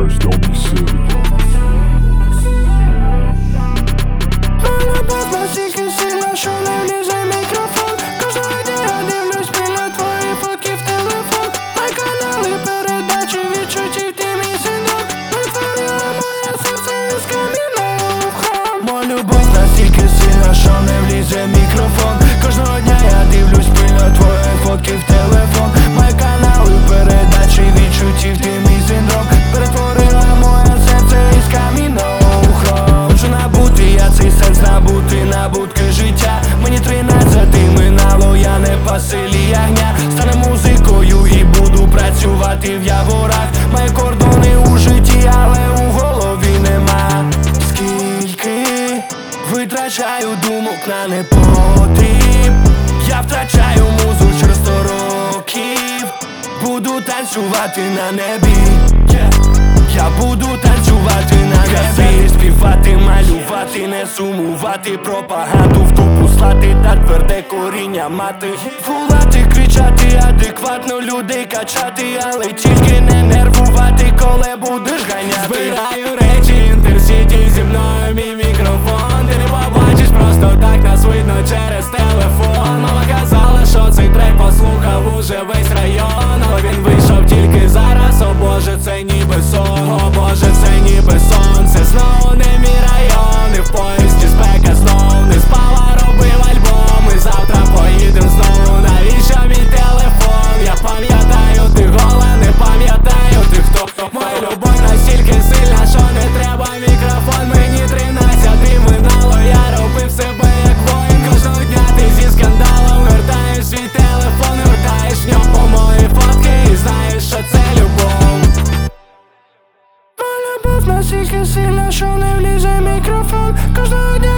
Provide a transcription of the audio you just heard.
Just don't be silly. Любов настільки сильна, що не влізе мікрофон. Кожного дня я дивлюсь біля твої фотки в телефон. Мої канали, передачі, відчуттів, ти мій синок. Витворила моє серце із камінного в храм. Моя любов настільки сильна, що не влізе мікрофон. Кожного дня я дивлюсь біля твої фотки в телефон. Мої канали, передачі, відчуттів, ти мій синдром. Перетворила моє серце із камінного в храм. Хочу набути, я цей сенс набути, набутки життя. Мені 13 минало, я не по силі ягня. Стане музикою і буду працювати в яворах. Мої кордони у житті, але у голові нема. Скільки витрачаю думок на непотріб. Я втрачаю музу через 100 років. Буду танцювати на небі, я буду танцювати на небі. Співати, малювати, не сумувати. Пропаганду в дупу слати та тверде коріння мати. Фулати, кричати, адекватно людей качати. Але тільки не нервувати, коли будеш ганяти. Збираю речі, інтерсіті, зі мною мій мікрофон. Ти не побачиш просто так, нас видно через телефон. Мама казала, що цей трек послухав уже весь район. Але він вийшов тільки зараз, о боже, це ніби сон. О боже, це ніби сон. Це знову не мій район. І в поїзді спека знов. Не спала, робив альбом. І завтра поїдем знову. Навіщо мій телефон? Я пам'ятаю, ти гола, не пам'ятаю ти хто. Моя любов настільки сильна, що не треба мікрофон. Мені 13 минало, я робив себе як воїн. Кожного дня ти зі скандалом вертаєш свій телефон, вертаєш в нього мої фотки і знаєш, що це любов. Моя любов настільки сильна, що не влізе мікрофон. Кожного дня